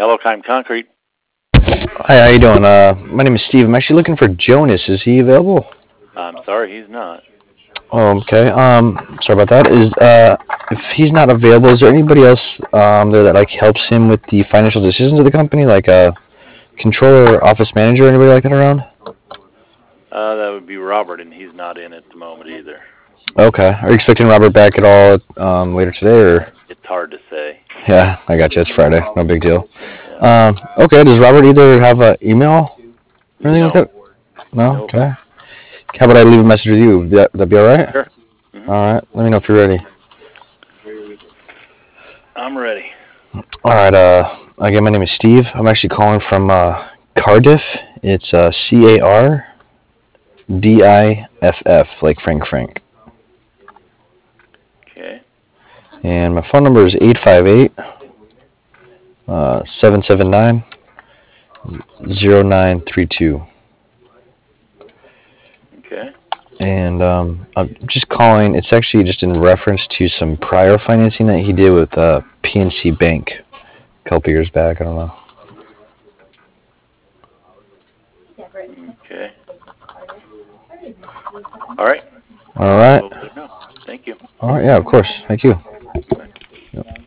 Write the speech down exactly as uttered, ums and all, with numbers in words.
Yellowtime Concrete. Hi, how you doing? Uh, my name is Steve. I'm actually looking for Jonas. Is he available? I'm sorry, he's not. Oh, okay. Um, sorry about that. Is uh, if he's not available, is there anybody else um there that like helps him with the financial decisions of the company, like a controller, office manager, anybody like that around? Uh, that would be Robert, and he's not in at the moment either. Okay. Are you expecting Robert back at all um later today, or? It's hard to say. Yeah, I got you. It's Friday. No big deal. Yeah. Um, okay. Does Robert either have an email or anything like No. that? No. Nope. Okay. How about I leave a message with you? Would that, that be all right? Sure. hmm All right. Let me know if you're ready. I'm ready. All right. Uh, again, my name is Steve. I'm actually calling from uh, Cardiff. It's uh, C A R D I F F, like Frank Frank. Okay. And my phone number is eight five eight, seven seven nine, zero nine three two. Okay. And um, I'm just calling. It's actually just in reference to some prior financing that he did with uh, P N C Bank a couple years back. I don't know. Okay. All right. All I right. will let him know. Thank you. All right. Yeah, of course. Thank you. Bye. Yep.